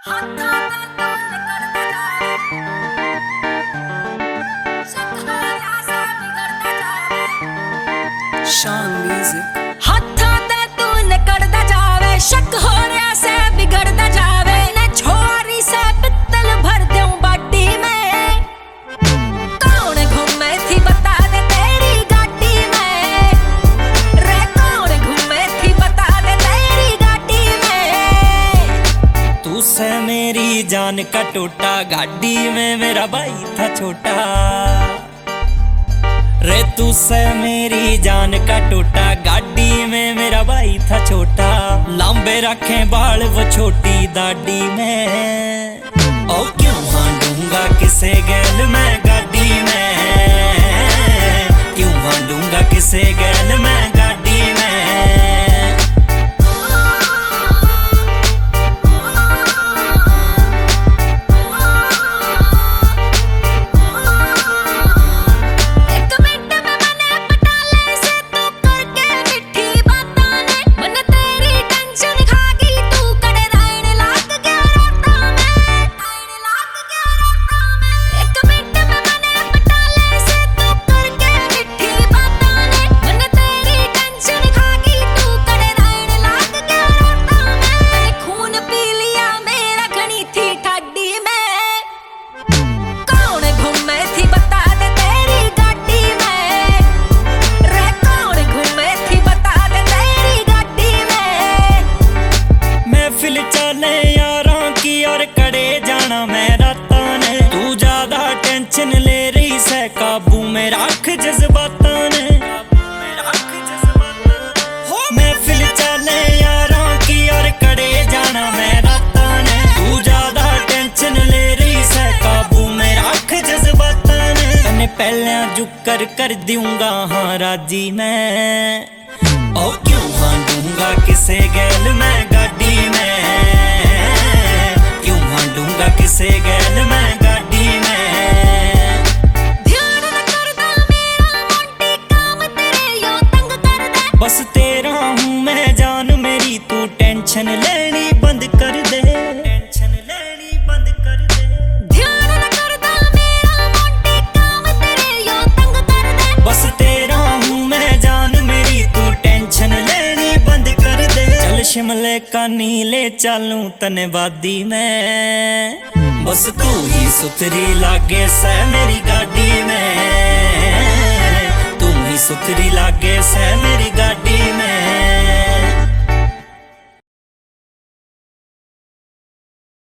Sean Music। हत्था ते तू निकलदा जावे, शक हो रहा से बिगड़दा जावे, ने छोरी से पित्तल भर दूं बाटी में। कौन घूमे थी बता दे तेरी गाड़ी में, रे कौन घूमे थी बता दे तेरी गाड़ी में। तू से मेरी जान का टोटा, गाड़ी में मेरा भाई था छोटा। रे तू से मेरी जान का टोटा, गाड़ी में मेरा भाई था छोटा। लंबे रखे बाल वो छोटी दाढ़ी में, ओ क्यों हांडूंगा किसे गैल मैं गाड़ी में, क्यों हांडूंगा किसे गैल मैं गाड़ी में। टेंशन ले रही से काबू में रख जज्बातां ने, महफिल चले यारां की और कड़े जाना मैं रातां ने। तू ज्यादा टेंशन ले रही से काबू में रख जज्बातां ने, तने पहले जुकर कर दूंगा हाँ राजी मैं, ओ क्यों हांडूंगा किसे गैल मैं गाड़ी में, क्यों हांडूंगा किसे गैल मैं गाड़ी में। बस तेरा हूँ मैं जान मेरी, तू टेंशन लेनी बंद कर दे, टेंशन लेनी बंद कर दे। ध्यान न करदा मेरा मोटी काम तेरे यो तंग कर दे। बस तेरा हूँ मैं जान मेरी, तू टेंशन लेनी बंद कर दे। चल शिमले का नीले चालूं तने वादी में, बस तू ही सुथरी लागे से मेरी गाड़ी में, तू ही सुथरी लागे से मेरी गाड़ी में।